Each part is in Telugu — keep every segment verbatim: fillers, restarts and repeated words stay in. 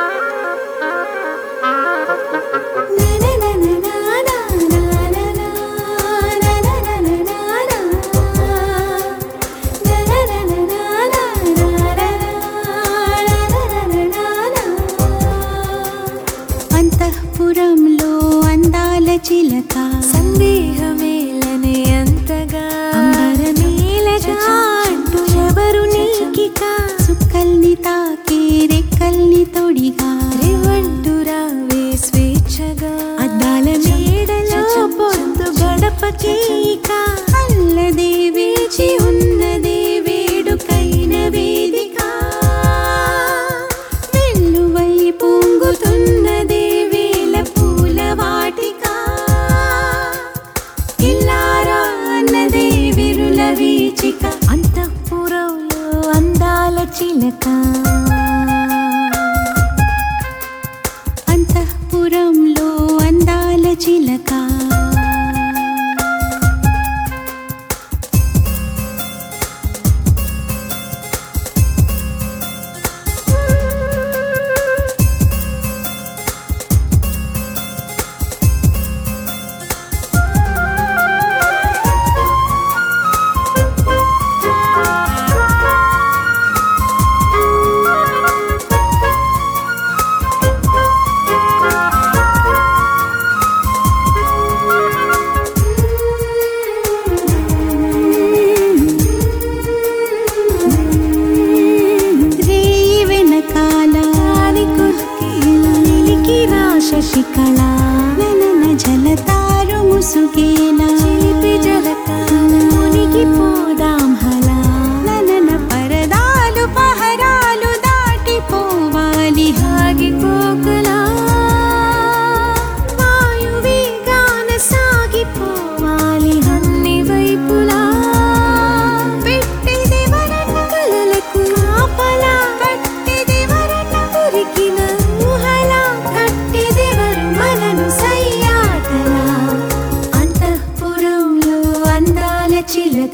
అంతఃపురంలో అందాల చిలక సందేహమేలనే అంతగా అంబరమేలగా అంటూ ఎవరు నీకిక సుక్కల్ని తాకే రెక్కల్ని తొడిగా రేవంటూ రావే స్వేచ్ఛగా అద్దాల మేడలో పొద్దు గడపకి అల్లదే వేచి ఉన్నదే వేడుకైన వేదిక వెల్లువై పొంగుతున్నదే వేల పూల వాటిక ఇల్లారా అన్నదే విరుల వీచిక అంతఃపురంలో అందాల చిలక అంతఃపురంలో అందాల చిలక శశికళ ననన జలతారు ముసుగేలా చిలిపి జలక మునిగి పోదాం హలా ననన పరదాలు పహరాలు దాటిపోవాలి ఆగి కోకలా వాయువేగాన సాగిపోవాలి అన్ని వైపులా పెట్టిదెవరన్న కలలకు కాపలా కట్టిదెవరన్న ఉరికిన ఊహలా కట్టిదెవరు మనను సయ్యాటలా అంతఃపురంలో అందాల చిలక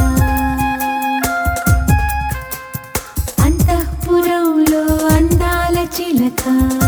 అంతఃపురంలో అందాల చిలక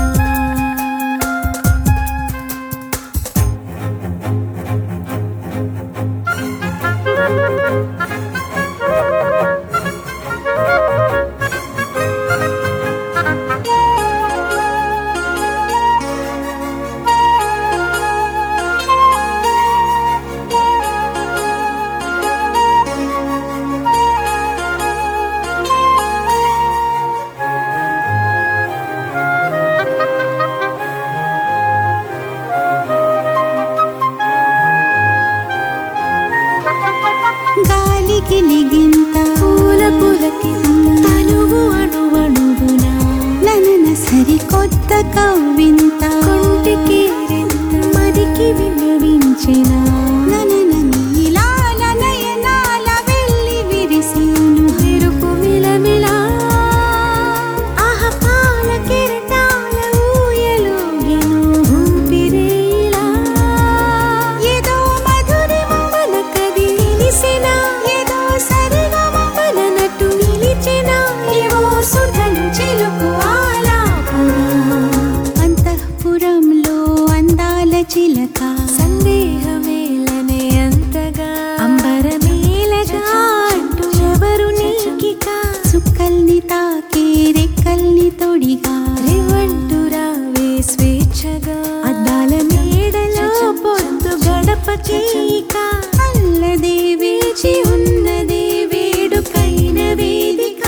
గాలికి లిగింత పూల పులకింత తనువు అణువణువున ననన సరికొత్త కవ్వింత కొంటికి మదికి విన్నవించిన ననన నీలాల నయనాల వెళ్ళి విరిసేను మెరుపు మిలమిలా ఆహ పాల కెరటాల ఊయలోగెను ఊపిరేలా ఏదో మధురిమ మనకది తెలిసిన ఏదో సరిగమ మననటు నిలిచిన ఏవో సుధలు చిలుకు ఆలాపన అంతఃపురంలో అందాల చిలక సందేహమేలనే అంతగా అంబరమేలగా అంటూ ఎవరు నీకిక సుక్కల్ని తాకే రెక్కల్ని తొడిగా రేవంటూ రావే స్వేచ్ఛగా అద్దాల మేడలో పొద్దు గడపకి అల్లదే వేచి ఉన్నదే వేడుకైన వేదిక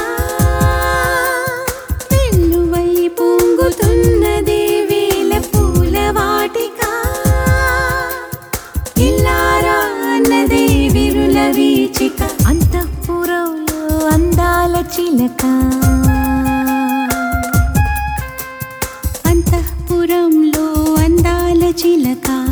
వెల్లువై పొంగుతున్నదే వేల పూల వాటిక ఇల్లారా అన్నదే విరుల వీచిక అంతఃపురంలో అందాల చిలక అంతఃపురంలో అందాల చిలక